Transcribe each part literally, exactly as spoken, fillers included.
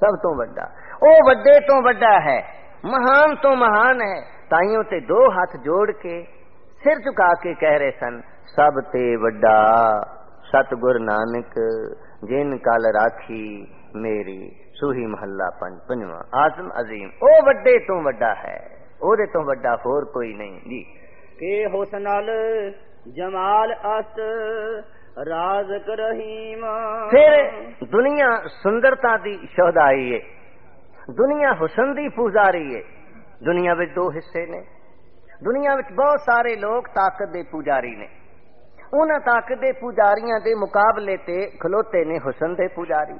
सब तो वड्डा, ओ वड्डे तो वड्डा है, महान तो महान है। ताइयों ते दो हाथ जोड़ के सिर झुका के कह रहे सन, सब ते वड्डा सतगुर नानक जिन कल राखी मेरी। सूही महला पंज पंजवा। आजम अजीम, ओ वड्डे तो वड्डा है, ओदे तो वड्डा होर कोई नहीं जी। के हुस्नल जमाल अस्त राज़ रहीम। फिर दुनिया सुंदरता दी शोहदाई है, दुनिया हुसन दी पुजारी है। दुनिया विच दो हिस्से ने, दुनिया विच बहुत सारे लोग ताकत दे पुजारी ने, उन्हां ताकत दे पुजारियां दे मुकाबले ते खलोते ने हुसन दे पुजारी,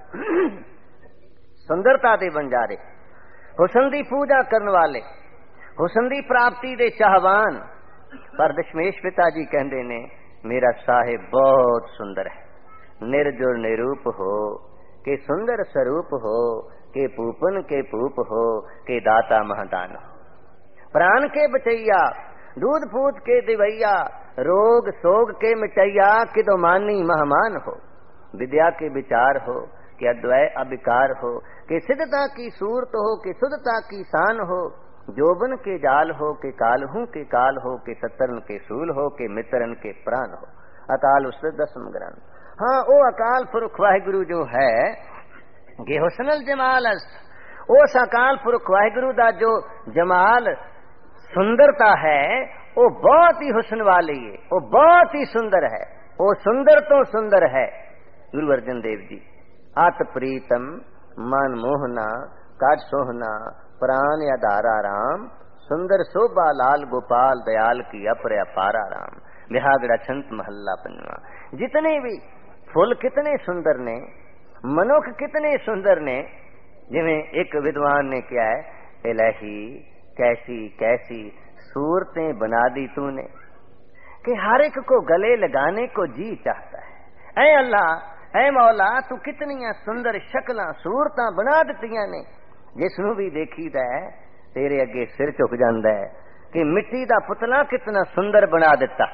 सुंदरता दे बंजारे, हुसन दी पूजा करने वाले, हुसन दी प्राप्ति दे चाहवान। पर दशमेश पिता जी कहते ने, मेरा साहिब बहुत सुंदर है, निर्जुर निरूप हो के सुंदर स्वरूप हो के पूपन के पूप हो के दाता महदान हो, प्राण के बचैया दूध फूट के दिवैया, रोग सोग के मिटैया किदो मानी महमान हो। विद्या के विचार हो कि अद्वय अविकार हो, कि सिद्धता की सूरत हो कि शुद्धता की शान हो, जोबन के जाल हो के कालहू के काल हो, के सतरन के सूल हो के मित्रन के प्राण हो। अकाल उस दसम ग्रंथ। हाँ, ओ अकाल पुरख वाहिगुरु जो है गे हुस्नल जमाल अस्त, उस अकाल पुरख वाहिगुरु दा जो जमाल सुंदरता है वो बहुत ही हुस्न वाली है, वो बहुत ही सुंदर है, वो सुंदर तो सुंदर है। गुरु अर्जन देव जी, अत प्रीतम मन मोहना काज सोहना प्राण आधारा राम, सुंदर शोभा लाल गोपाल दयाल की अपर अपारा राम। बिहागड़ा छंत महला पंजवा। जितने भी फुल कितने सुंदर ने, मनुख कितने सुंदर ने। जिवें एक विद्वान ने क्या है, इलाही कैसी कैसी सूरतें बना दी तूने कि हर एक को गले लगाने को जी चाहता है। ऐ अल्लाह, ऐ मौला, तू कितनियां सुंदर शक्लां सूरतां बना दित्तियां ने, जिसनू भी देखीदा है तेरे अगे सिर झुक जांदा है कि मिट्टी दा पुतला कितना सुंदर बना दिता,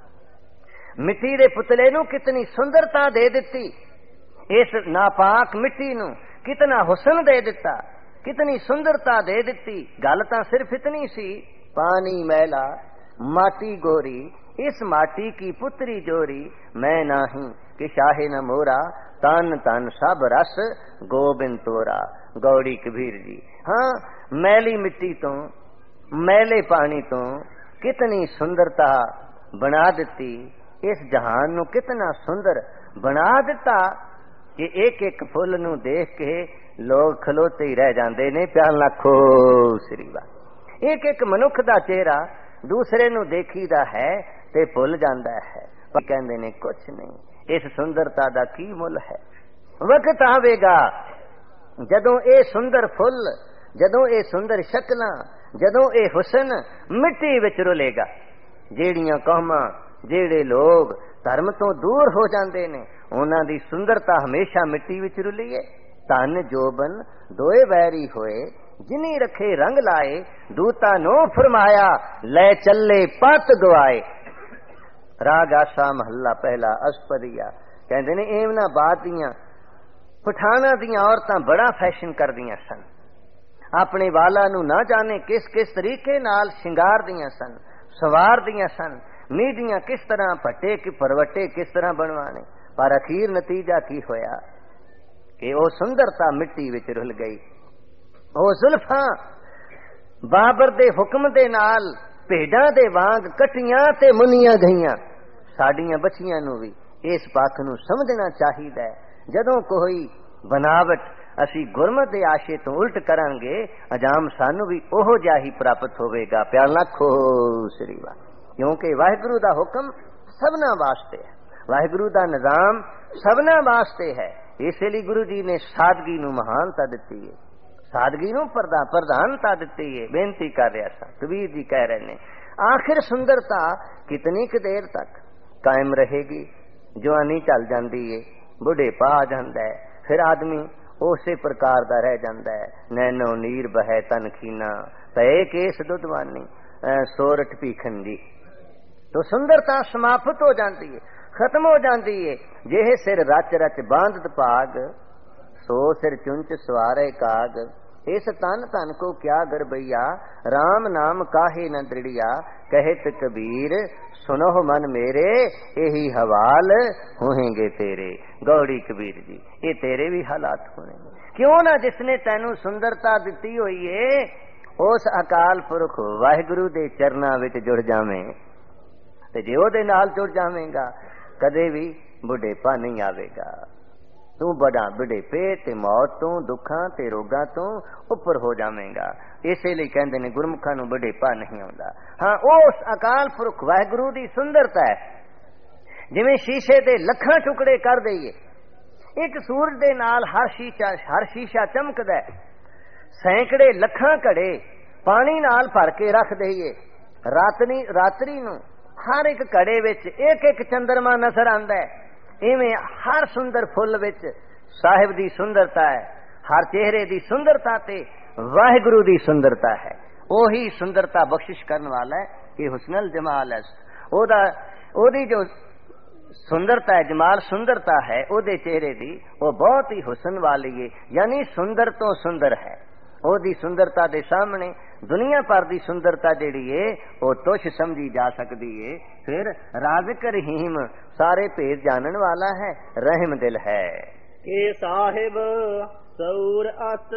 मिट्टी दे पुतले नू कितनी सुंदरता दे दिती, इस नापाक मिट्टी नू कितना हुस्न दे दिता, कितनी सुंदरता दे दिती। गल तां सिर्फ इतनी सी, पानी मैला माटी गोरी, इस माटी की पुत्री जोरी, मैं नाही कि शाहे न मोरा, तन तन सब रस गोबिंद तोरा। गौड़ी कबीर जी। हाँ, मैली मिट्टी तो मैले पानी तो कितनी सुंदरता बना दिती, इस जहान नू कितना सुंदर बना दिता कि एक एक फुल नू देख के लोग खलोते ही रह जाते ने। प्यार लाखो श्रीवा। एक एक मनुख दा चेहरा दूसरे नू देखीदा है ते भुल जांदा है, पर कहंदे ने कुछ नहीं, इस सुंदरता दा की मुल है। वक्त आवेगा जदों ए सुंदर फुल, जदों ए सुंदर शक्लां, जदों ए हुसन मिट्टी विच रुलेगा। जेड़ियां कौमां, जेड़े लोग धर्म तो दूर हो जाते ने, उन्हां दी सुंदरता हमेशा मिट्टी विच रुली है। धन जोबन दोए वैरी होए, जिनी रखे रंग लाए, दूता नो फरमाया ले चले पत गवाए। राग आशा महला पहला अष्टपदिया। कहते ने एवना बात दियां पठाना दियां औरतां बड़ा फैशन कर दियां सन, अपने वाला नू ना जाने किस किस तरीके नाल शिंगार दियां सन, सवार दियां सन, मीडियां किस तरह भट्टे कि परवटे किस तरह बनवाने। पर अखीर नतीजा की होया कि वो सुंदरता मिट्टी विच रुल गई। वो जुल्फां बाबर दे हुक्म दे नाल भेडां दे वांग कटियां ते मुनियां गईयां। साडियां बच्चियां नू भी इस पक्ष नू समझना चाहिदा है। जदों कोई बनावट असी गुरमत दे आशे तो उल्ट करांगे, अजाम सानू भी ओहो जिहा ही प्राप्त होवेगा। प्यार लाखो श्रीवा। क्योंकि वाहिगुरु दा हुक्म सबना वास्ते है, वाहिगुरु दा निजाम सबना वास्ते है। इसलिए गुरु जी ने सादगी नू महानता दिती है, सादगी नू प्रधा प्रधानता दिती है। बेनती कर रहा सा, कबीर जी कह रहे ने, आखिर सुंदरता कितनी क देर तक कायम रहेगी। जवानी चल जाती है, बुढ़ेपा आ जाता है, फिर आदमी उसे प्रकार दा रह जाता है। नैनो नीर बहे तन खीना, पे केस दुधवानी, सोरठ भीखन जी। तो सुंदरता समाप्त हो जाती है, खत्म हो जाती है। जे सिर रच रच बांधत भाग, सो सिर चुंच सवारे काग। इस तन तन को क्या गरबैया, राम नाम काहे न दृढ़िया। कहत कबीर सुनो मन मेरे, यही हवाल होंगे तेरे। गौड़ी कबीर जी, ये तेरे भी हालात होंगे। क्यों ना जिसने तैनू सुंदरता दिती हुई है, उस अकाल पुरख वाहिगुरु दे चरना विच जुड़ जावें, ते जे ओदे नाल जुड़ जावेंगा कदे भी बुढ़ेपा नहीं आवेगा। तू बड़ा बुढ़ेपे ते मौत तो दुखा ते रोगा तो उपर हो जावेगा। इसे लिए कहते ने गुरमुखा नू बुढ़ेपा नहीं आउंदा। हाँ, उस अकाल पुरख वाहिगुरु दी सुंदरता है, जिवें शीशे दे लखां टुकड़े कर दईए। एक सूरज दे नाल हर शीशा हर शीशा चमकदा है, सैकड़े लखां घड़े पानी नाल भर के रख दईए। रातनी रात्रि नू हर एक घड़े विच एक एक चंद्रमा नजर आंदा है। इवें हर सुंदर फुल विच साहिब दी सुंदरता है, हर चेहरे दी सुंदरता ते वाहिगुरु दी सुंदरता है। ओही सुंदरता बख्शिश करने वाला है कि हुस्नल जमाल है। ओदा ओदी जो सुंदरता है, जमाल सुंदरता है ओदे चेहरे दी, वो बहुत ही हुस्न वाली है, यानी सुंदर तो सुंदर है। ओदी सुंदरता दे सामने दुनिया भर दी सुंदरता जिहड़ी है वो तुछ समझी जा सकती है। फिर राज़िक रहीम सारे भेद जानन वाला है, रहम दिल है। के साहिब सऊर अस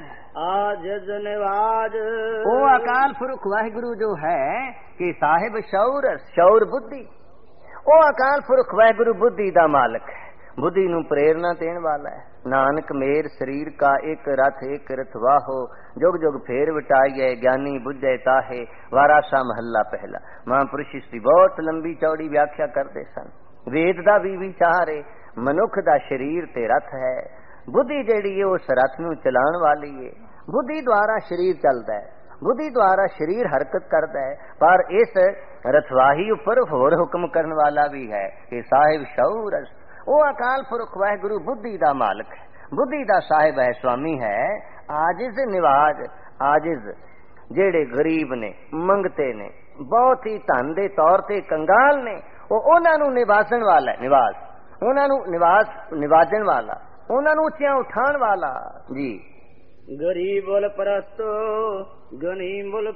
आजिज़ निवाज। ओ अकाल पुरख वाहिगुरु जो है कि साहिब शौर शौर बुद्धि, ओ अकाल पुरख वाहिगुरु बुद्धि दा मालिक है, बुद्धि नू प्रेरणा देने वाला है। नानक मेर शरीर का एक रथ एक रथ वाहो, जुग जुग फेर वटाइए ज्ञानी बुझे ताहे। वारासा महला पहला। महापुरुष इसकी बहुत लंबी चौड़ी व्याख्या करते सन। वेद दा भी विचार है, मनुख दा शरीर ते रथ है, बुद्धि जेड़ी है उस रथ नू चलाण वाली है। बुद्धि द्वारा शरीर चलता है, बुद्धि द्वारा शरीर हरकत करता है, पर इस रथवाही उपर होर हुक्म करने वाला भी है कि साहिब शौर। वो अकाल पुरख वाहिगुरु बुद्धि दा मालिक है, बुद्धि दा साहिब है, स्वामी है। आजिज निवाज, आजिज जेड़े गरीब ने, मंगते ने, बहुत ही धन दे तौर ते कंगाल ने, वो उन्हां नू निवाजन वाला है। निवाज उन्हां नू निवाज निवाजन वाला, उन्हां नू उच्चियां उठाण वाला जी। गरीबुल परस्तो गनीमुल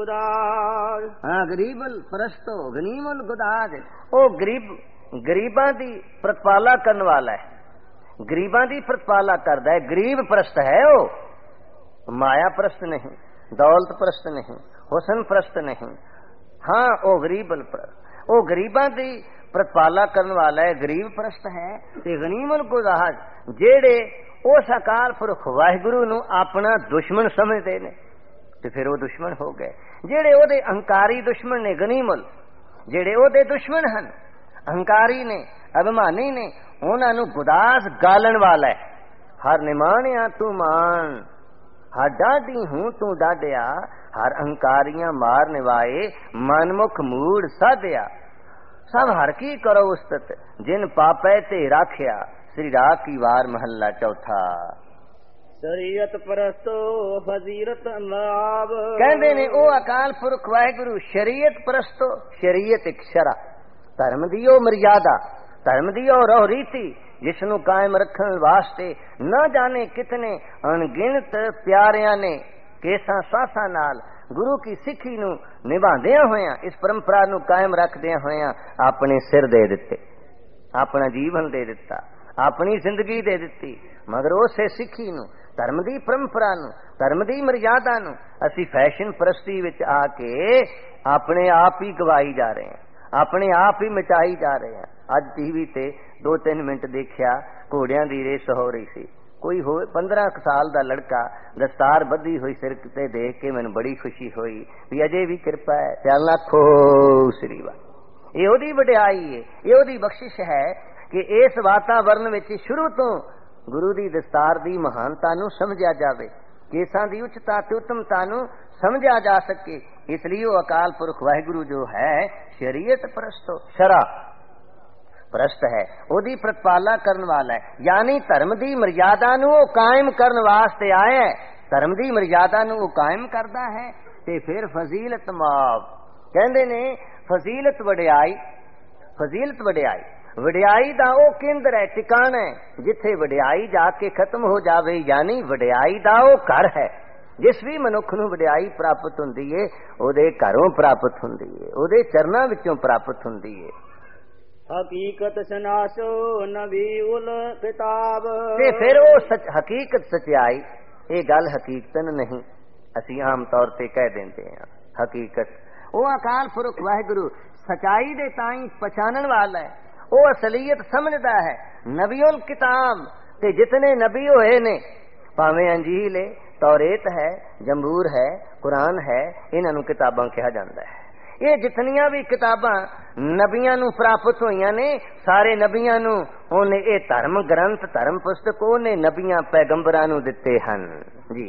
गुदाज। हाँ, गरीबुल परस्तो गनीमुल गुदाज। ओ गरीब गरीबां दी प्रतिपाला करने वाला है, गरीबां दी प्रतिपाला करदा है। गरीब परस्त है वो, माया परस्त नहीं, दौलत परस्त नहीं, हुसन परस्त नहीं। हाँ, ओ गरीबुल परस्त, ओ गरीबां दी प्रतिपाला करने वाला है, गरीब परस्त है। ते गनीमुल गुदाज जेड़े उस अकाल पुरख वाहिगुरु नू अपना दुश्मन समझते ने, ते फिर वो दुश्मन हो गए। जेड़े ओदे अहंकारी दुश्मन ने गनीमुल, जेड़े ओदे दुश्मन हन, अहंकारी ने, अभिमानी ने, उन्हां नू गुदास गालन वाला है। हर निमाणिया तू मान, हर डाडी हूं तू डाडिया, हर अहंकारियां मारने वाए मनमुख मूड साधिया। सब हर की करो उस्तत, जिन पापै ते राखिया। श्री राग की वार महला चौथा। शरीयत परस्तो फजीरत लाभ। कहते ने ओ अकाल पुरख वाहिगुरु शरीयत परस्तो, शरीयत एक शरा, धर्म दी ओ मर्यादा, धर्म दी ओ रोह रीति, जिसनू कायम रखने वास्ते न जाने कितने अनगिनत प्यारियां ने केसा सासा नाल गुरु की सिक्खी नू निभांदियां होया, इस परंपरा नू कायम रखदियां होया अपने सिर दे दिते, अपना जीवन दे दिता, अपनी जिंदगी दे दिती। मगर उसे सिक्खी नू, धर्म दी परंपरा नू, धर्म दी मर्यादा नू असी फैशन परस्ती विच आके अपने आप ही गवाई जा रहे हैं, अपने आप ही मिटाई जा रहे हैं। अज टीवी ते दो तीन मिनट देखिया, घोड़ियां दी रेस हो रही सी। कोई हो पंद्रह साल दा लड़का दस्तार बधी हुई सिर ते देख के मैनू बड़ी खुशी हुई भी अजे भी कृपा है, चल लाखो श्री वाह। ये ओदी वडियाई है, ये ओदी बख्शिश है कि इस वातावरण विच शुरू तो गुरु दी दस्तार दी महानता नू समझिया जावे, केसां दी उच्चता ते उत्तमता नू समझा जा सके। इसलिए वो अकाल पुरख वाहिगुरु जो है शरीयत परस्तो शरा परस्त है, ओदी प्रतिपाला करने वाला है, यानी धर्म दी मर्यादा नू कायम करने वास्ते आया है। धर्म दी मर्यादा नू कायम करता है ते फिर फजीलत माव कहंदे ने, फजीलत वडियाई, फजीलत वडियाई ਵਡਿਆਈ ਦਾ ਉਹ ਕੇਂਦਰ ਹੈ, ਟਿਕਾਣਾ ਹੈ ਜਿੱਥੇ ਵਡਿਆਈ ਜਾ ਕੇ ਖਤਮ ਹੋ ਜਾਵੇ, ਯਾਨੀ ਵਡਿਆਈ ਦਾ ਉਹ ਘਰ ਹੈ। ਜਿਸ ਵੀ ਮਨੁੱਖ ਨੂੰ ਵਡਿਆਈ ਪ੍ਰਾਪਤ ਹੁੰਦੀ ਏ ਉਹਦੇ ਘਰੋਂ ਪ੍ਰਾਪਤ ਹੁੰਦੀ ਏ, ਉਹਦੇ ਚਰਨਾਂ ਵਿੱਚੋਂ ਪ੍ਰਾਪਤ ਹੁੰਦੀ ਏ। ਹਕੀਕਤ ਸਨਾਸੋ ਨਬੀ ਉਲ ਕਿਤਾਬ। ਤੇ ਫਿਰ ਉਹ ਸੱਚ ਹਕੀਕਤ ਸਚਾਈ, ਇਹ ਗੱਲ ਹਕੀਕਤਨ ਨਹੀਂ, ਅਸੀਂ ਆਮ ਤੌਰ ਤੇ ਕਹਿ ਦਿੰਦੇ ਹਾਂ ਹਕੀਕਤ। ਉਹ ਅਕਾਲ ਪੁਰਖ ਵਾਹਿਗੁਰੂ ਸਚਾਈ ਦੇ ਤਾਈਂ ਪਛਾਣਨ ਵਾਲਾ ਹੈ, ਉਹ ਅਸਲੀਅਤ ਸਮਝਦਾ ਹੈ। ਨਬੀਉਲ ਕਿਤਾਬ ਤੇ ਜਿਤਨੇ ਨਬੀ ਹੋਏ ਨੇ, ਭਾਵੇਂ ਅੰਜੀਲ ਹੈ, ਤੌਰੇਤ ਹੈ, ਜੰਬੂਰ ਹੈ, ਕੁਰਾਨ ਹੈ, ਇਹਨਾਂ ਨੂੰ ਕਿਤਾਬਾਂ ਕਿਹਾ ਜਾਂਦਾ ਹੈ। ਇਹ ਜਿਤਨੀਆਂ ਵੀ ਕਿਤਾਬਾਂ ਨਬੀਆਂ ਨੂੰ ਪ੍ਰਾਪਤ ਹੋਈਆਂ ਨੇ, ਸਾਰੇ ਨਬੀਆਂ ਨੂੰ ਉਹਨੇ ਇਹ ਧਰਮ ਗ੍ਰੰਥ, ਧਰਮ ਪੁਸਤਕ ਉਹਨੇ ਨਬੀਆਂ ਪੈਗੰਬਰਾਂ ਨੂੰ ਦਿੱਤੇ ਹਨ ਜੀ।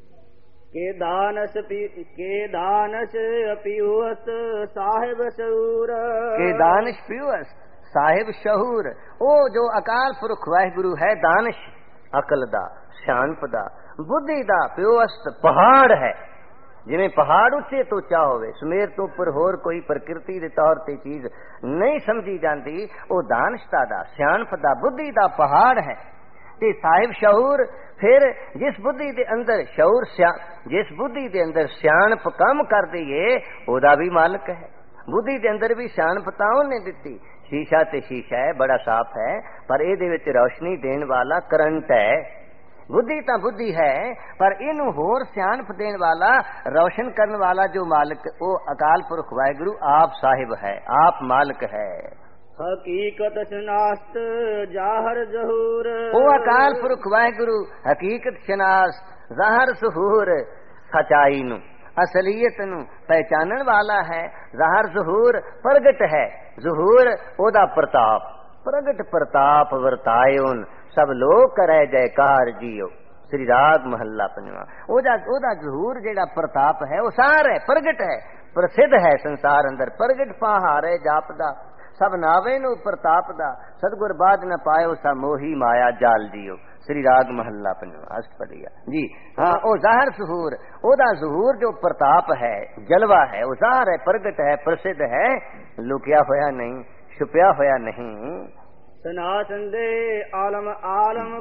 ਕੇ ਦਾਨਸ ਕੇ ਦਾਨਸ ਪੀਉਸ ਸਾਹਿਬ ਸ਼ਹੂਰ। ਕੇ ਦਾਨਸ਼ ਪੀਉਸ ਸਾਹਿਬ ਸ਼ਹੂਰ। ਉਹ ਜੋ ਅਕਾਲ ਪੁਰਖ ਵਾਹਿਗੁਰੂ ਹੈ, ਦਾਨਸ਼ ਅਕਲ ਦਾ, ਸਿਆਣਪ ਦਾ, ਬੁੱਧੀ ਦਾ ਪਿਓਸਤ ਪਹਾੜ ਹੈ। ਜਿਵੇਂ ਪਹਾੜ ਉੱਚੇ ਤੋਂ ਉੱਚਾ ਹੋਵੇ, ਸੁਮੇਰ ਤੋਂ ਉੱਪਰ ਹੋਰ ਕੋਈ ਪ੍ਰਕਿਰਤੀ ਦੇ ਤੌਰ ਤੇ ਚੀਜ਼ ਨਹੀਂ ਸਮਝੀ ਜਾਂਦੀ, ਉਹ ਦਾਨਸ਼ਤਾ ਦਾ, ਸਿਆਣਪ ਦਾ, ਬੁੱਧੀ ਦਾ ਪਹਾੜ ਹੈ। ਤੇ ਸਾਹਿਬ ਸ਼ਹੂਰ, ਫਿਰ ਜਿਸ ਬੁੱਧੀ ਦੇ ਅੰਦਰ ਸ਼ਹੂਰ, ਜਿਸ ਬੁੱਧੀ ਦੇ ਅੰਦਰ ਸਿਆਣਪ ਕੰਮ ਕਰਦੀ ਏ ਉਹਦਾ ਵੀ ਮਾਲਕ ਹੈ। ਬੁੱਧੀ ਦੇ ਅੰਦਰ ਵੀ ਸਿਆਣਪ ਤਾਂ ਉਹਨੇ ਦਿੱਤੀ। ਸ਼ੀਸ਼ਾ ਤੇ ਸ਼ੀਸ਼ਾ ਹੈ, ਬੜਾ ਸਾਫ਼ ਹੈ, ਪਰ ਇਹਦੇ ਵਿੱਚ ਰੌਸ਼ਨੀ ਦੇਣ ਵਾਲਾ ਕਰੰਟ ਹੈ। ਬੁੱਧੀ ਤਾਂ ਬੁੱਧੀ ਹੈ, ਪਰ ਇਹਨੂੰ ਹੋਰ ਸਿਆਣਪ ਦੇਣ ਵਾਲਾ, ਰੌਸ਼ਨ ਕਰਨ ਵਾਲਾ ਜੋ ਮਾਲਕ, ਉਹ ਅਕਾਲ ਪੁਰਖ ਵਾਹਿਗੁਰੂ ਆਪ ਸਾਹਿਬ ਹੈ, ਆਪ ਮਾਲਕ ਹੈ। ਹਕੀਕਤ ਸ਼ਨਾਸਤ ਜ਼ਾਹਰ ਜ਼ਹੂਰ। ਉਹ ਅਕਾਲ ਪੁਰਖ ਵਾਹਿਗੁਰੂ ਹਕੀਕਤ ਸ਼ਨਾਸ, ਜ਼ਾਹਰ ਜ਼ਹੂਰ, ਸਚਾਈ ਨੂੰ, ਅਸਲੀਅਤ ਨੂੰ ਪਹਿਚਾਨਣ ਵਾਲਾ ਹੈ। ਜ਼ਾਹਰ ਜ਼ਹੂਰ ਪ੍ਰਗਟ ਹੈ, ਜ਼ਹੂਰ ਉਹਦਾ ਪ੍ਰਤਾਪ, ਪ੍ਰਗਟ ਪ੍ਰਤਾਪ ਵਰਤਾਇਓਨ ਸਭ ਲੋਕ ਕਰੇ ਜੈਕਾਰ ਜੀਓ। ਸ੍ਰੀ ਰਾਗ ਮਹੱਲਾ ਪੰਜਵਾਂ। ਉਹਦਾ ਉਹਦਾ ਜ਼ਹੂਰ ਜਿਹੜਾ ਪ੍ਰਤਾਪ ਹੈ ਉਹ ਸਾਰ ਹੈ, ਪ੍ਰਗਟ ਹੈ, ਪ੍ਰਸਿੱਧ ਹੈ ਸੰਸਾਰ ਅੰਦਰ। ਪ੍ਰਗਟ ਪਹਾਰੇ ਜਾਪਦਾ ਸਭ ਨਾਵੇ ਨੂੰ ਪ੍ਰਤਾਪ ਦਾ, ਸਤਿਗੁਰ ਬਾਦ ਨ ਪਾਇਓ ਸਾ ਮੋਹੀ ਮਾਇਆ ਜਾਲ ਜੀਓ। ਸ੍ਰੀ ਰਾਗ ਮਹੱਲਾ ਪੰਜਵਾਂ ਅਸ਼ਟਪਦੀਆ ਜੀ। ਹਾਂ, ਉਹ ਜ਼ਾਹਰ ਜ਼ਹੂਰ, ਉਹਦਾ ਜ਼ਹੂਰ ਜੋ ਪ੍ਰਤਾਪ ਹੈ, ਜਲਵਾ ਹੈ, ਉਹ ਜ਼ਾਹਰ ਹੈ, ਪ੍ਰਗਟ ਹੈ, ਪ੍ਰਸਿੱਧ ਹੈ, ਲੁਕਿਆ ਹੋਇਆ ਨਹੀਂ, ਛੁਪਿਆ ਹੋਇਆ ਨਹੀਂ। ਸ਼ਨਾ ਸਿੰਦੇ ਆਲਮ ਆਲਮ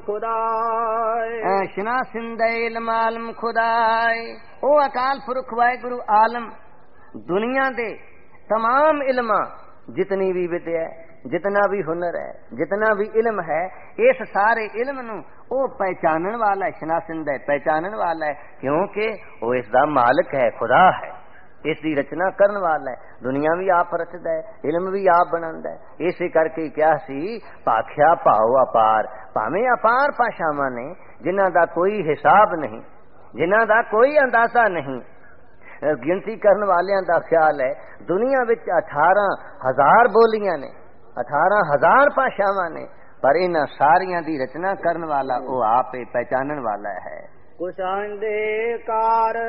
ਖੁਦਾਏ। ਸ਼ਨਾ ਸਿੰਦੇ ਇਲਮ ਆਲਮ ਖੁਦਾਏ। ਉਹ ਅਕਾਲ ਪੁਰਖ ਵਾਹਿਗੁਰੂ ਆਲਮ, ਦੁਨੀਆ ਦੇ तमाम इल्मा, जितनी भी विद्या है, जितना भी हुनर है, जितना भी इल्म है, इस सारे इल्म नूं वो पहचानन वाला है, शनासिंदा है, पहचानन वाला है, क्योंकि वो इसका मालिक है, खुदा है, इसकी रचना करने वाला है। दुनिया भी आप रचदा है, इल्म भी आप बनांदा है। इसे करके क्या सी भाख्या भाव अपार, भावें अपार भाषावां ने जिन्हां दा कोई हिसाब नहीं, जिन्हां दा कोई अंदाजा नहीं। गिनती करने वालियां दा ख्याल है दुनिया विच अठारह हजार बोलियां ने, अठारह हजार भाषावां ने, पर इन्हां सारियां दी रचना करने वाला वो आप ही पहचानन वाला है। कुशांदे कार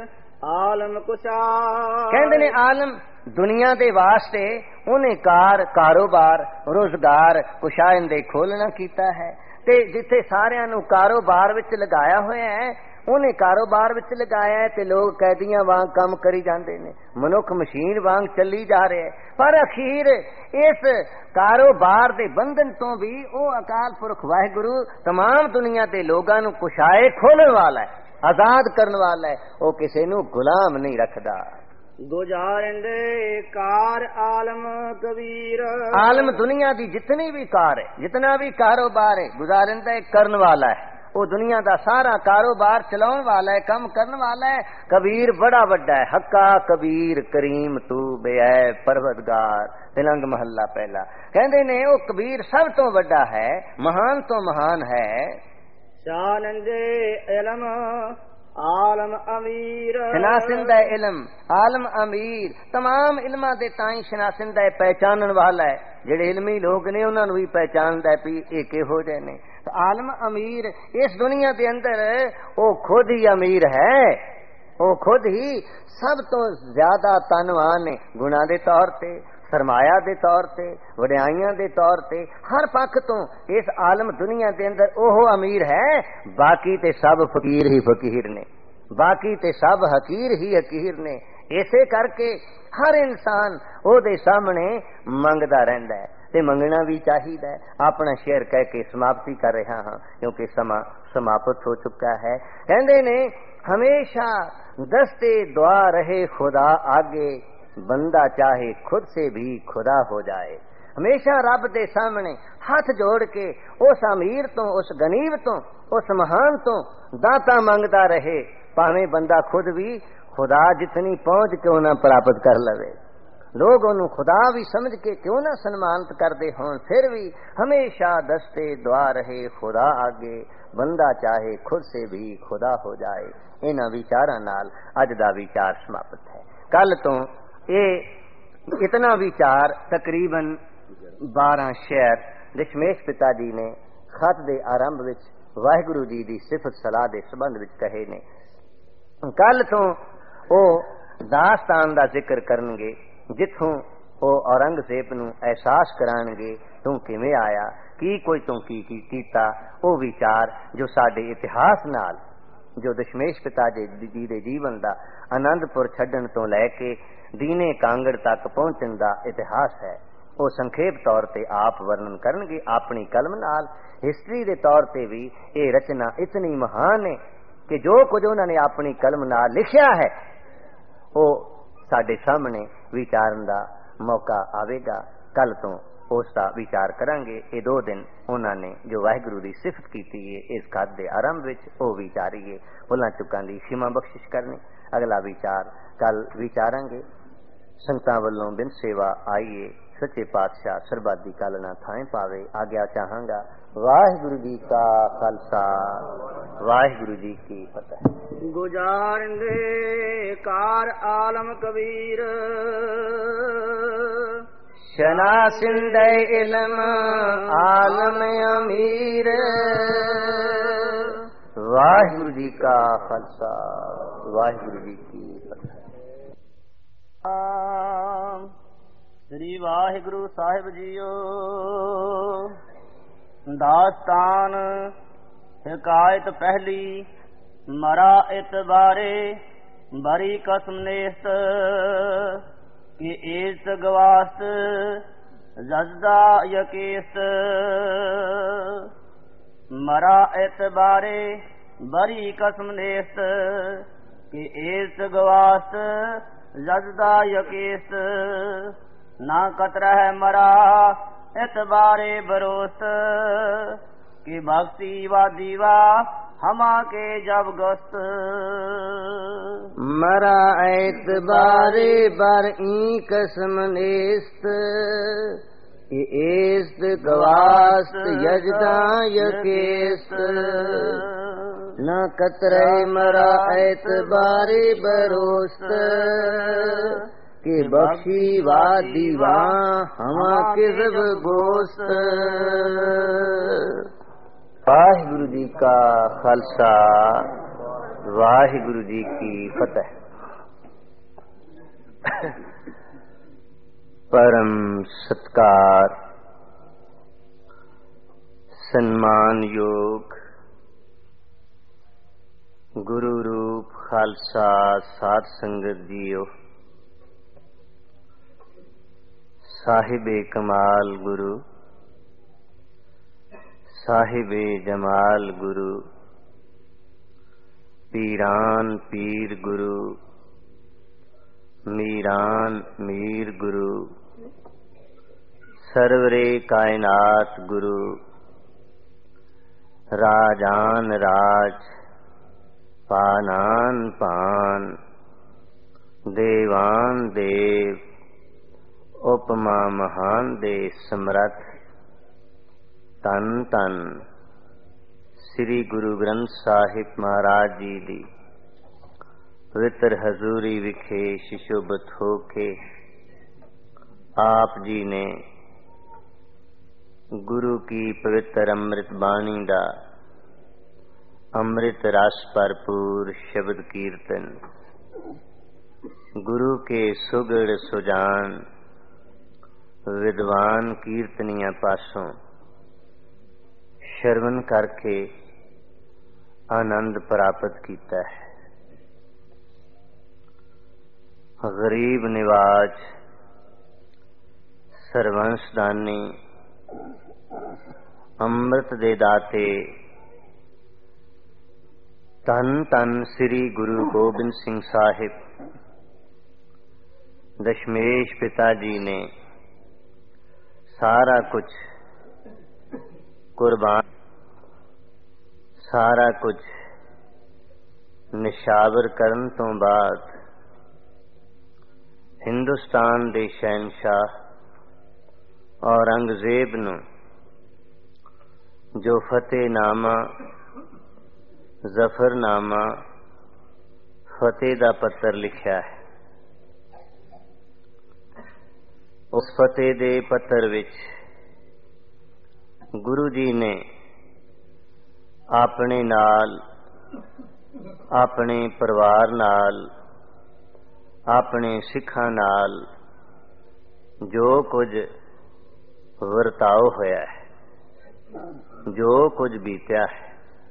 आलम कुशा, कहंदे ने आलम दुनिया दे वास्ते उन्हें कार कारोबार रोजगार कुशांदे खोलना कीता है, ते जिथे सारियां नूं कारोबार विच लगाया होया है उन्हें कारोबार विच लगाया है, ते लोग कैदियां वांग काम करी जांदे ने, मनुख मशीन वांग चली जा रहे हैं। पर अखीर इस कारोबार दे बंधन तो भी वो अकाल पुरख वाहिगुरु तमाम दुनिया के लोगों नूं कुशाए खोलण वाला है, आजाद करने वाला है, वो किसी नूं गुलाम नहीं रखदा। गुजारंदे कार आलम कबीर, आलम दुनिया दी जितनी भी कार है, जितना भी कारोबार है, गुजारंदे करने वाला है, वो दुनिया का सारा कारोबार चलाने वाला है, कम करने वाला है। कबीर बड़ा वड्डा है, हक्का कबीर करीम तू बेऐब परवरदिगार। तिलंग महला पहला कहते ने वो कबीर सब तो वड्डा है, महान तो महान है। शानंदे इल्म आलम अमीर, शनासिंदा इल्म आलम अमीर, तमाम इल्मा दे ताई शनासिंदा पहचानन वाला है। जेड़े इल्मी लोग ने उन्होंने भी पहचानदा है भी ये किहो जे ने। तो आलम अमीर इस दुनिया के अंदर वो खुद ही अमीर है, वो खुद ही सब तो ज्यादा धनवान है, गुणा दे तौर ते, सरमाया दे तौर ते, वड्याइयां दे तौर ते, हर पक्ष तो इस आलम दुनिया के अंदर ओह अमीर है। बाकी ते सब फकीर ही फकीर ने, बाकी ते सब हकीर ही हकीर ने। इसे करके हर इंसान ओदे सामने मंगदा रहंदा है, ਤੇ ਮੰਗਣਾ ਵੀ ਚਾਹੀਦਾ ਹੈ। ਆਪਣਾ ਸ਼ੇਰ ਕਹਿ ਕੇ ਸਮਾਪਤੀ ਕਰ ਰਿਹਾ ਹਾਂ ਕਿਉਂਕਿ ਸਮਾਂ ਸਮਾਪਤ ਹੋ ਚੁੱਕਾ ਹੈ। ਕਹਿੰਦੇ ਨੇ ਹਮੇਸ਼ਾ ਦਸਤੇ ਦੁਆ ਰਹੇ ਖੁਦਾ ਆਗੇ, ਬੰਦਾ ਚਾਹੇ ਖੁਦ ਸੇ ਵੀ ਖੁਦਾ ਹੋ ਜਾਏ। ਹਮੇਸ਼ਾ ਰੱਬ ਦੇ ਸਾਹਮਣੇ ਹੱਥ ਜੋੜ ਕੇ ਉਸ ਅਮੀਰ ਤੋਂ, ਉਸ ਗਨੀਬ ਤੋਂ, ਉਸ ਮਹਾਨ ਤੋਂ ਦਾਤਾ ਮੰਗਦਾ ਰਹੇ, ਭਾਵੇਂ ਬੰਦਾ ਖੁਦ ਵੀ ਖੁਦਾ ਜਿਤਨੀ ਪਹੁੰਚ ਕਿਉਂ ਨਾ ਪ੍ਰਾਪਤ ਕਰ ਲਵੇ। ਲੋਕ ਉਹਨੂੰ ਖੁਦਾ ਵੀ ਸਮਝ ਕੇ ਕਿਉਂ ਨਾ ਸਨਮਾਨਿਤ ਕਰਦੇ ਹੋਣ, ਫਿਰ ਵੀ ਹਮੇਸ਼ਾ ਦਸਤੇ ਦੁਆ ਰਹੇ ਖੁਦਾ ਆਗੇ, ਬੰਦਾ ਚਾਹੇ ਖੁਦ ਸੇ ਵੀ ਖੁਦਾ ਹੋ ਜਾਏ। ਇਹਨਾਂ ਵਿਚਾਰਾਂ ਨਾਲ ਅੱਜ ਦਾ ਵਿਚਾਰ ਸਮਾਪਤ ਹੈ। ਕੱਲ ਤੋਂ ਇਹ ਇਤਨਾ ਵਿਚਾਰ ਤਕਰੀਬਨ ਬਾਰਾਂ ਸ਼ੇਰ ਦਸ਼ਮੇਸ਼ ਪਿਤਾ ਜੀ ਨੇ ਖਤ ਦੇ ਆਰੰਭ ਵਿੱਚ ਵਾਹਿਗੁਰੂ ਜੀ ਦੀ ਸਿਫਤ ਸਲਾਹ ਦੇ ਸੰਬੰਧ ਵਿੱਚ ਕਹੇ ਨੇ। ਕੱਲ ਤੋਂ ਉਹ ਦਾਸਤਾਨ ਦਾ ਜ਼ਿਕਰ ਕਰਨਗੇ, ਜਿੱਥੋਂ ਉਹ ਔਰੰਗਜ਼ੇਬ ਨੂੰ ਅਹਿਸਾਸ ਕਰਾਣਗੇ ਤੂੰ ਕਿਵੇਂ ਆਇਆ, ਕੀ ਕੋਈ ਤੂੰ ਕੀ ਕੀ ਕੀਤਾ। ਉਹ ਵਿਚਾਰ ਜੋ ਸਾਡੇ ਇਤਿਹਾਸ ਨਾਲ, ਜੋ ਦਸ਼ਮੇਸ਼ ਪਿਤਾ ਜੀ ਦੇ ਜੀਵਨ ਦਾ ਆਨੰਦਪੁਰ ਛੱਡਣ ਤੋਂ ਲੈ ਕੇ ਦੀਨੇ ਕਾਂਗੜ ਤੱਕ ਪਹੁੰਚਣ ਦਾ ਇਤਿਹਾਸ ਹੈ, ਉਹ ਸੰਖੇਪ ਤੌਰ ਤੇ ਆਪ ਵਰਣਨ ਕਰਨਗੇ ਆਪਣੀ ਕਲਮ ਨਾਲ। ਹਿਸਟਰੀ ਦੇ ਤੌਰ ਤੇ ਵੀ ਇਹ ਰਚਨਾ ਇਤਨੀ ਮਹਾਨ ਹੈ ਕਿ ਜੋ ਕੁਝ ਉਹਨਾਂ ਨੇ ਆਪਣੀ ਕਲਮ ਨਾਲ ਲਿਖਿਆ ਹੈ ਉਹ ਸਾਡੇ ਸਾਹਮਣੇ ਵਿਚਾਰਨ ਦਾ ਮੌਕਾ ਆਵੇਗਾ। ਕੱਲ ਤੋਂ ਉਸ ਦਾ ਵਿਚਾਰ ਕਰਾਂਗੇ। ਇਹ ਦੋ ਦਿਨ ਉਹਨਾਂ ਨੇ ਜੋ ਵਾਹਿਗੁਰੂ ਦੀ ਸਿਫਤ ਕੀਤੀ ਹੈ ਇਸ ਖਤ ਦੇ ਆਰੰਭ ਵਿੱਚ, ਉਹ ਵਿਚਾਰੀਏ। ਭੁੱਲਾਂ ਚੁੱਕਾਂ ਦੀ ਖਿਮਾ ਬਖਸ਼ਿਸ਼ ਕਰਨੀ। ਅਗਲਾ ਵਿਚਾਰ ਕੱਲ ਵਿਚਾਰਾਂਗੇ। ਸੰਗਤਾਂ ਵੱਲੋਂ ਬਿਨ ਸੇਵਾ ਆਈਏ, ਸੱਚੇ ਪਾਤਸ਼ਾਹ ਸਰਬੱਤ ਦੀ ਕੱਲ ਨਾ ਥਾਂ ਪਾਵੇ। ਆਗਿਆ ਚਾਹਾਂਗਾ। ਵਾਹਿਗੁਰੂ ਜੀ ਕਾ ਖਾਲਸਾ, ਵਾਹਿਗੁਰੂ ਜੀ ਕੀ ਫਤਿਹ। ਗੁਜ਼ਾਰਿੰਦੇ ਕਾਰ ਆਲਮ ਕਬੀਰ, ਸ਼ਨਾਸਿੰਦੇ ਇਲਮ ਆਲਮ ਅਮੀਰ। ਵਾਹਿਗੁਰੂ ਜੀ ਕਾ ਖਾਲਸਾ, ਵਾਹਿਗੁਰੂ ਜੀ ਕੀ ਫਤਿਹ। ਸ੍ਰੀ ਵਾਹਿਗੁਰੂ ਸਾਹਿਬ ਜੀਓ। ਦਾਸਤਾਨ ਹਕਾਇਤ ਪਹਿਲੀ। ਮਰਾ ਇਤਬਾਰੇ ਬਰੀ ਕਸਮ ਨੇਸਤ, ਕਿ ਏਸ ਗਵਾਸਤ ਜਜ਼ਦਾ ਯਕੇਸਤ। ਮਰਾ ਇਤਬਾਰੇ ਬਰੀ ਕਸਮ ਨੇਸਤ, ਕਿ ਏਸ ਗਵਾਸਤ ਜਜ਼ਦਾ ਯਕੇਸਤ। ਨਾ ਕਤਰਾ ਹੈ ਮਰਾ इतबारे बरोस्त, कि भक्ति व दीवा हमा के जब गस्त। मरा एतबारे बर ई कसम नेस्त, कि एस्त गवास्त यजदा यकेस्त। न कतरे मरा एतबारे बरोस्त, कि बख्शी वा दीवा हमा किज़ब गोस्त। वाहिगुरु जी का खालसा, वाहिगुरु जी की फतेह। परम सत्कार सम्मान योग गुरु रूप खालसा साध संगत जीओ। साहिबे कमाल गुरु, साहिबे जमाल गुरु, पीरान पीर गुरु, मीरान मीर गुरु, सरवरे कायनात गुरु, राजान राज, पानान पान, देवान देव, उपमा महान दे समरथ। तन तन श्री गुरु ग्रंथ साहिब महाराज जी दी पवित्र हजूरी विखे शिशोभत होके आप जी ने गुरु की पवित्र अमृत बाणी दा अमृत रस भरपूर शब्द कीर्तन गुरु के सुगड़ सुजान विद्वान कीर्तनिया पासों श्रवण करके आनंद प्राप्त किया है। गरीब निवाज ਸਰਵੰਸ ਦਾਨੀ, ਅੰਮ੍ਰਿਤ ਦੇ ਦਾਤੇ, ਧੰਨ ਧੰਨ ਸ੍ਰੀ ਗੁਰੂ ਗੋਬਿੰਦ ਸਿੰਘ ਸਾਹਿਬ ਦਸ਼ਮੇਸ਼ ਪਿਤਾ ਜੀ ਨੇ ਸਾਰਾ ਕੁਝ ਕੁਰਬਾਨ, ਸਾਰਾ ਕੁਝ ਨਿਸ਼ਾਵਰ ਕਰਨ ਤੋਂ ਬਾਅਦ ਹਿੰਦੁਸਤਾਨ ਦੇ ਸ਼ਹਿਨशाह ਔਰੰਗਜ਼ੇਬ ਨੂੰ ਜੋ ਫਤਿਹਨਾਮਾ, ਜ਼ਫਰਨਾਮਾ, ਫਤਿਹ ਦਾ ਪੱਤਰ ਲਿਖਿਆ ਹੈ, ਉਸ ਫਤਿਹ ਦੇ ਪੱਤਰ ਵਿੱਚ ਗੁਰੂ ਜੀ ਨੇ ਆਪਣੇ ਨਾਲ, ਆਪਣੇ ਪਰਿਵਾਰ ਨਾਲ, ਆਪਣੇ ਸਿੱਖਾਂ ਨਾਲ ਜੋ ਕੁਝ ਵਰਤਾਓ ਹੋਇਆ ਹੈ, ਜੋ ਕੁਝ ਬੀਤਿਆ ਹੈ,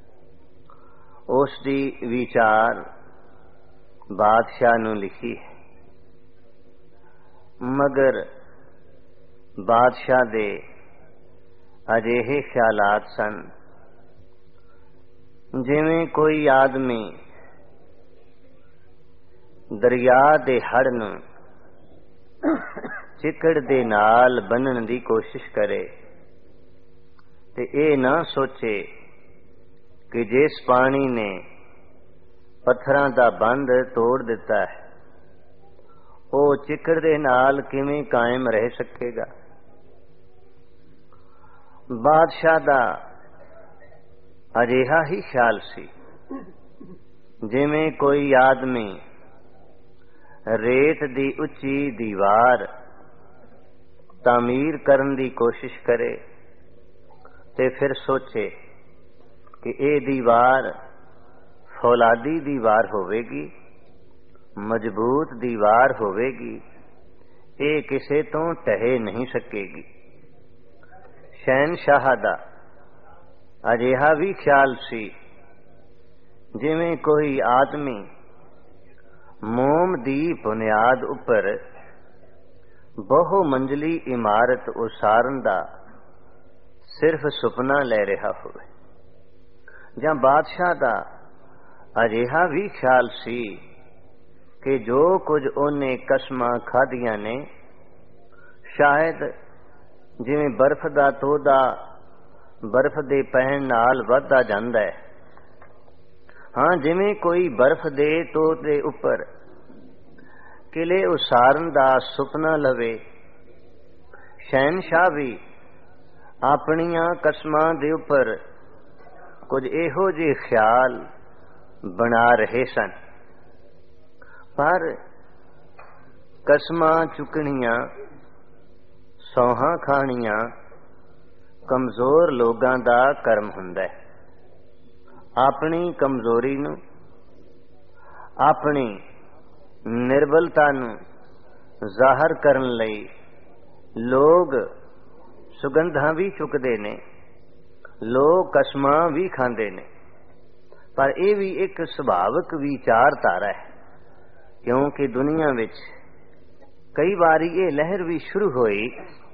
ਉਸ ਦੀ ਵਿਚਾਰ ਬਾਦਸ਼ਾਹ ਨੂੰ ਲਿਖੀ ਹੈ। ਮਗਰ ਬਾਦਸ਼ਾਹ ਦੇ ਅਜਿਹੇ ਖਿਆਲਾਤ ਸਨ ਜਿਵੇਂ ਕੋਈ ਆਦਮੀ ਦਰਿਆ ਦੇ ਹੜ ਨੂੰ ਚਿੱਕੜ ਦੇ ਨਾਲ ਬੰਨਣ ਦੀ ਕੋਸ਼ਿਸ਼ ਕਰੇ ਤੇ ਇਹ ਨਾ ਸੋਚੇ ਕਿ ਜਿਸ ਪਾਣੀ ਨੇ ਪੱਥਰਾਂ ਦਾ ਬੰਦ ਤੋੜ ਦਿੱਤਾ ਹੈ ਉਹ ਚਿੱਕੜ ਦੇ ਨਾਲ ਕਿਵੇਂ ਕਾਇਮ ਰਹਿ ਸਕੇਗਾ। ਬਾਦਸ਼ਾਹ ਦਾ ਅਜਿਹਾ ਹੀ ਖਿਆਲ ਸੀ ਜਿਵੇਂ ਕੋਈ ਆਦਮੀ ਰੇਤ ਦੀ ਉੱਚੀ ਦੀਵਾਰ ਤਾਮੀਰ ਕਰਨ ਦੀ ਕੋਸ਼ਿਸ਼ ਕਰੇ ਤੇ ਫਿਰ ਸੋਚੇ ਕਿ ਇਹ ਦੀਵਾਰ ਫੌਲਾਦੀ ਦੀਵਾਰ ਹੋਵੇਗੀ, ਮਜ਼ਬੂਤ ਦੀਵਾਰ ਹੋਵੇਗੀ, ਇਹ ਕਿਸੇ ਤੋਂ ਢਹਿ ਨਹੀਂ ਸਕੇਗੀ। ਸ਼ਹਿਨशाह ਦਾ ਅਜਿਹਾ ਵੀ ਖਿਆਲ ਸੀ ਜਿਵੇਂ ਕੋਈ ਆਦਮੀ ਮੋਮ ਦੀ ਬੁਨਿਆਦ ਉੱਪਰ ਬਹੁ ਮੰਜ਼ਲੀ ਇਮਾਰਤ ਉਸਾਰਨ ਦਾ ਸਿਰਫ ਸੁਪਨਾ ਲੈ ਰਿਹਾ ਹੋਵੇ। ਜਾਂ ਬਾਦਸ਼ਾਹ ਦਾ ਅਜਿਹਾ ਵੀ ਖਿਆਲ ਸੀ ਕਿ ਜੋ ਕੁਝ ਉਹਨੇ ਕਸਮਾਂ ਖਾਧੀਆਂ ਨੇ, ਸ਼ਾਇਦ ਜਿਵੇਂ ਬਰਫ਼ ਦਾ ਤੋਦਾ ਬਰਫ਼ ਦੇ ਪੈਣ ਨਾਲ ਵੱਧਦਾ ਜਾਂਦਾ ਹੈ, ਹਾਂ ਜਿਵੇਂ ਕੋਈ ਬਰਫ਼ ਦੇ ਤੋਦੇ ਉੱਪਰ ਕਿਲੇ ਉਸਾਰਨ ਦਾ ਸੁਪਨਾ ਲਵੇ, ਸ਼ਹਿਨशाह ਵੀ ਆਪਣੀਆਂ ਕਸਮਾਂ ਦੇ ਉੱਪਰ ਕੁਝ ਇਹੋ ਜਿਹੇ ਖਿਆਲ ਬਣਾ ਰਹੇ ਸਨ। ਪਰ ਕਸਮਾਂ ਚੁੱਕਣੀਆਂ, ਸੌਹਾਂ ਖਾਣੀਆਂ ਕਮਜ਼ੋਰ ਲੋਕਾਂ ਦਾ ਕਰਮ ਹੁੰਦਾ ਹੈ। ਆਪਣੀ ਕਮਜ਼ੋਰੀ ਨੂੰ, ਆਪਣੀ ਨਿਰਬਲਤਾ ਨੂੰ ਜ਼ਾਹਰ ਕਰਨ ਲਈ ਲੋਕ ਸੁਗੰਧਾਂ ਵੀ ਚੁੱਕਦੇ ਨੇ, ਲੋਕ ਕਸਮਾਂ ਵੀ ਖਾਂਦੇ ਨੇ। ਪਰ ਇਹ ਵੀ ਇੱਕ ਸੁਭਾਵਿਕ ਵਿਚਾਰਧਾਰਾ ਹੈ, ਕਿਉਂਕਿ ਦੁਨੀਆ ਵਿੱਚ ਕਈ ਵਾਰੀ ਇਹ ਲਹਿਰ ਵੀ ਸ਼ੁਰੂ ਹੋਈ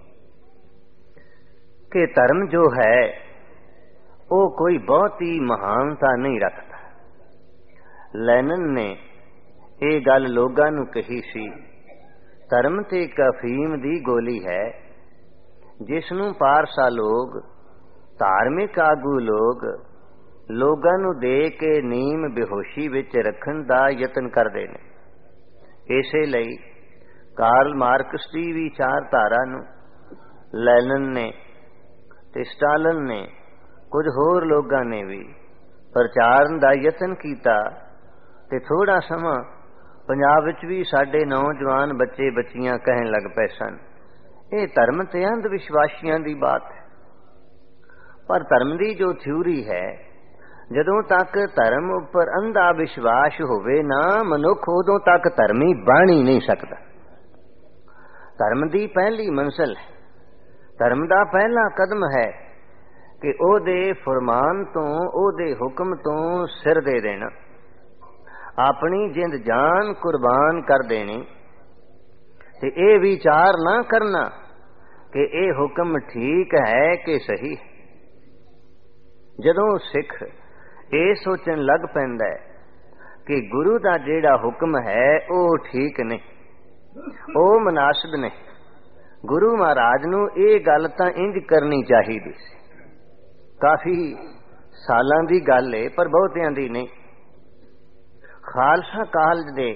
ਕਿ ਧਰਮ ਜੋ ਹੈ ਉਹ ਕੋਈ ਬਹੁਤੀ ਮਹਾਨਤਾ ਨਹੀਂ ਰੱਖਦਾ। ਲੈਨਨ ਨੇ ਇਹ ਗੱਲ ਲੋਕਾਂ ਨੂੰ ਕਹੀ ਸੀ, ਧਰਮ ਤੇ ਇੱਕ ਅਫੀਮ ਦੀ ਗੋਲੀ ਹੈ ਜਿਸ ਨੂੰ ਪਾਰਸਾ ਲੋਕ, ਧਾਰਮਿਕ ਆਗੂ ਲੋਕ ਲੋਕਾਂ ਨੂੰ ਦੇ ਕੇ ਨੀਮ ਬੇਹੋਸ਼ੀ ਵਿੱਚ ਰੱਖਣ ਦਾ ਯਤਨ ਕਰਦੇ ਨੇ। ਇਸੇ ਲਈ ਕਾਰਲ ਮਾਰਕਸ ਦੀ ਵਿਚਾਰਧਾਰਾ ਨੂੰ ਲੈਨਨ ਨੇ ਤੇ ਸਟਾਲਨ ਨੇ, ਕੁਝ ਹੋਰ ਲੋਕਾਂ ਨੇ ਵੀ ਪ੍ਰਚਾਰਨ ਦਾ ਯਤਨ ਕੀਤਾ ਤੇ ਥੋੜਾ ਸਮਾਂ ਪੰਜਾਬ ਵਿੱਚ ਵੀ ਸਾਡੇ ਨੌਜਵਾਨ ਬੱਚੇ ਬੱਚੀਆਂ ਕਹਿਣ ਲੱਗ ਪਏ ਸਨ, ਇਹ ਧਰਮ ਤੇ ਅੰਧ ਵਿਸ਼ਵਾਸੀਆਂ ਦੀ ਬਾਤ ਹੈ। ਪਰ ਧਰਮ ਦੀ ਜੋ ਥਿਊਰੀ ਹੈ, ਜਦੋਂ ਤੱਕ ਧਰਮ ਉੱਪਰ ਅੰਧਾ ਵਿਸ਼ਵਾਸ ਹੋਵੇ ਨਾ ਮਨੁੱਖ, ਉਦੋਂ ਤੱਕ ਧਰਮੀ ਬਣ ਹੀ ਨਹੀਂ ਸਕਦਾ। ਧਰਮ ਦੀ ਪਹਿਲੀ ਮੰਜ਼ਿਲ ਹੈ, ਧਰਮ ਦਾ ਪਹਿਲਾ ਕਦਮ ਹੈ ਕਿ ਉਹਦੇ ਫਰਮਾਨ ਤੋਂ, ਉਹਦੇ ਹੁਕਮ ਤੋਂ ਸਿਰ ਦੇ ਦੇਣਾ, ਆਪਣੀ ਜਿੰਦ ਜਾਨ ਕੁਰਬਾਨ ਕਰ ਦੇਣੀ। ਤੇ ਇਹ ਵਿਚਾਰ ਨਾ ਕਰਨਾ कि ये हुक्म ठीक है कि सही। जदों सिख ये सोचन लग पैंदा है कि गुरु का जेड़ा हुक्म है वो ठीक नहीं, वो मुनासिब नहीं, गुरु महाराज नूं ये गल तां इंज करनी चाहिदी सी। काफी सालां दी गल है पर बहुतियां दी नहीं। खालसा कालज दे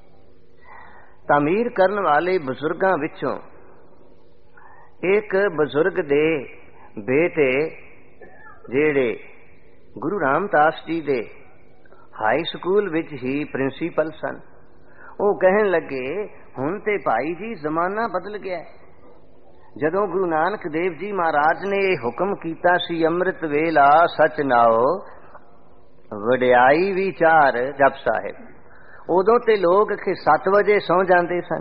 तामीर करन वाले बुजुर्गां विचों एक बुजुर्ग दे बेटे जेड़े गुरु रामदास जी दे हाई स्कूल विच ही प्रिंसीपल सन, वो कहन लगे हुण ते भाई जी जमाना बदल गया। जदों गुरु नानक देव जी महाराज ने हुक्म कीता सी अमृत वेला सच नाओ वडियाई विचार जप साहिब, उदों ते लोग के सत्त बजे सौ जाते सन।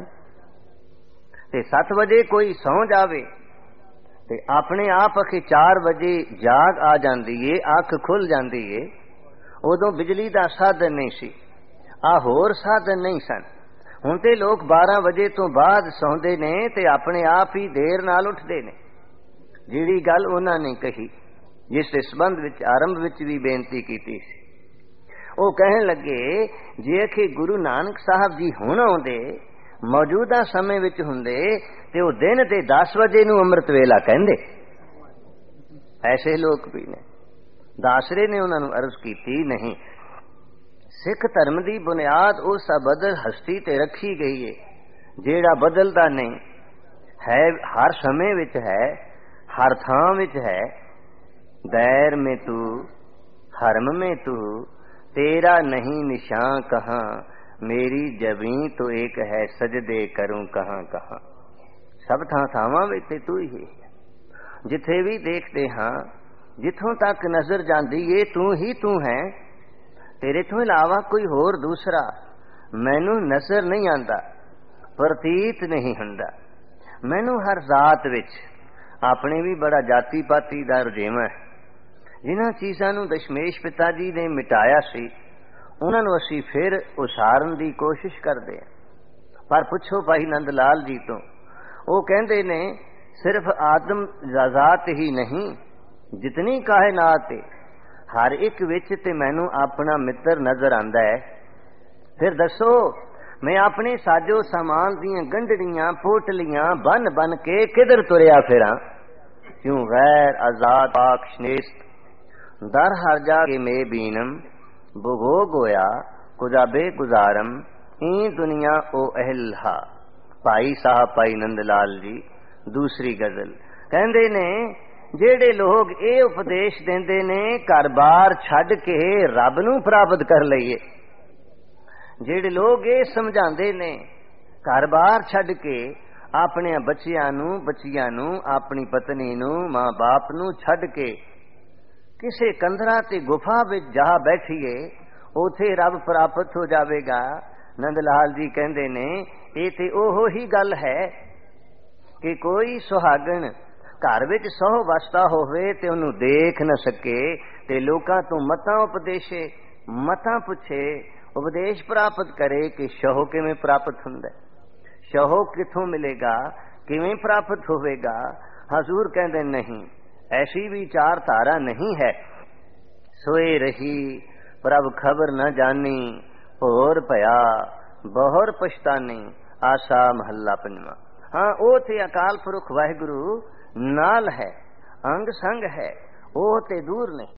ते सत्त बजे कोई सौ जावे ते अपने आप अखे चार बजे जाग आ जाती है, अख खुल जाती है। उदों बिजली का साधन नहीं सी, आ होर साधन नहीं सन। हुण ते लोग बारह बजे तो बाद सौंदे ने ते अपने आप ही देर नाल उठदे ने। जिहड़ी गल उन्हां ने कही जिस दे संबंध विच आरंभ विच भी बेनती कीती सी, वो कहन लगे जे कि गुरु नानक साहब जी हुण आउंदे मौजूदा समय विच हुंदे ते वो दिन ते दस बजे नूं अमृत वेला कहंदे। ऐसे लोग भी ने। दासरे ने उन्हां नूं अर्ज कीती नहीं, सिख धर्म की बुनियाद उस अबदल हस्ती ते रखी गई है जेड़ा बदलदा नहीं है, हर समय विच है, हर थां विच है। दैर में तू हरम में तू तेरा नहीं निशान कहाँ, मेरी जबी तो एक है सजदे करूं कहाँ कहाँ। सब थां थावां विच तू ही है। जिथे भी देखते हाँ, जिथों तक नजर जाती है तू ही तू है, तेरे तो इलावा कोई होर दूसरा मैनू नजर नहीं आंदा, प्रतीत नहीं हुंदा। मैनू हर जात विच अपने भी बड़ा जाति पाति दा रुझेवां है। जिन्हां चीज़ां नूं दशमेश पिता जी ने मिटाया सी उन्हां नूं असीं फिर उसारन दी कोशिश करदे हां। पर पुछो भाई नंद लाल जी तो, वो कहंदे ने सिर्फ आदम जात ही नहीं जितनी कायनात है हर एक विच ते मैनू अपना मित्र नजर आंदा है। फिर दसो मैं अपने साजो सामान दियां गंढड़ियां पोटलियां बन बन के किधर तुरया फिरा, क्यों गैर आजाद पाक श्रेष्ठ दर हर जा के मैं बीनम बुगो गोया कुजाबे गुजारम ई दुनिया ओ अहलहा। भाई साहब भाई नंदलाल जी दूसरी गजल कहंदे ने जेड़े लोग ये उपदेश देंदे ने घर बार छड़ के रब नूं प्राप्त कर लईए, जेड़े लोग ये समझांदे ने घर बार छड़ के अपने बच्चियां नूं बच्चियां नूं अपनी पत्नी नूं मां बाप नूं छड़ के किसे कंधरा ते गुफा विच जा बैठिए उथे रब प्राप्त हो जावेगा। नंदलाल जी कहंदे ने ये ते ओहो ही गल है कि कोई सुहागण घर विच सौ वसता होवे ते उन्हें देख न सके ते लोकां तो मतां उपदेशे मतां पुछे उपदेश प्राप्त करे कि शहो किवें प्राप्त हुंदा, शहो किथों मिलेगा, किवें प्राप्त होवेगा। हजूर कहंदे नहीं, ऐसी विचार धारा नहीं है। सोए रही प्रभ खबर न जानी, होर भया बहुर पछतानी। आशा महला पंजवा। हाँ वो ते अकाल पुरख वाहिगुरु नाल है, अंग संग है, वो ते दूर नहीं।